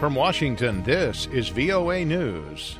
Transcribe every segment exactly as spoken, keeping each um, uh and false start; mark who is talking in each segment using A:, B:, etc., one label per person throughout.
A: From Washington, this is V O A News.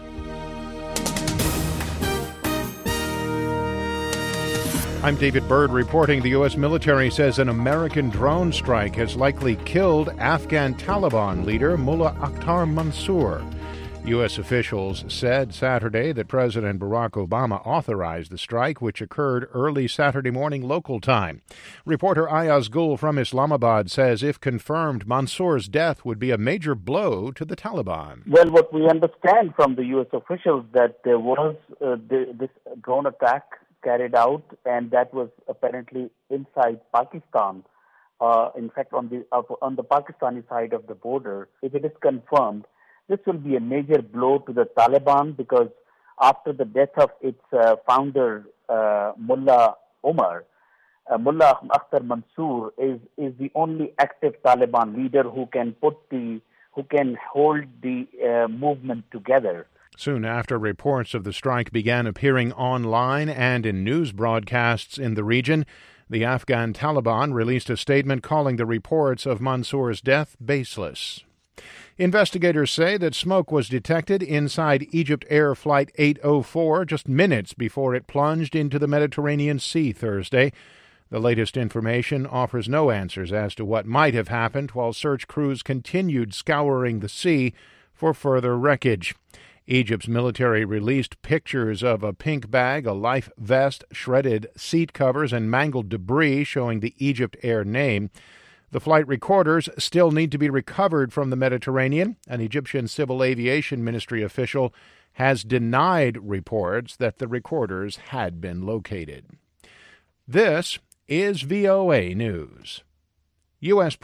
A: I'm David Byrd reporting. The U S military says an American drone strike has likely killed Afghan Taliban leader Mullah Akhtar Mansour. U S officials said Saturday that President Barack Obama authorized the strike, which occurred early Saturday morning local time. Reporter Ayaz Gul from Islamabad says if confirmed, Mansour's death would be a major blow to the Taliban.
B: Well, what we understand from the U S officials that there was uh, the, this drone attack carried out, and that was apparently inside Pakistan. Uh, in fact, on the uh, on the Pakistani side of the border. If it is confirmed, this will be a major blow to the Taliban because after the death of its uh, founder, uh, Mullah Omar, uh, Mullah Akhtar Mansour is, is the only active Taliban leader who can put the who can hold the uh, movement together.
A: Soon after reports of the strike began appearing online and in news broadcasts in the region, the Afghan Taliban released a statement calling the reports of Mansour's death baseless. Investigators say that smoke was detected inside Egypt Air Flight eight oh four just minutes before it plunged into the Mediterranean Sea Thursday. The latest information offers no answers as to what might have happened while search crews continued scouring the sea for further wreckage. Egypt's military released pictures of a pink bag, a life vest, shredded seat covers, and mangled debris showing the Egypt Air name. The flight recorders still need to be recovered from the Mediterranean. An Egyptian Civil Aviation Ministry official has denied reports that the recorders had been located. This is V O A News. U S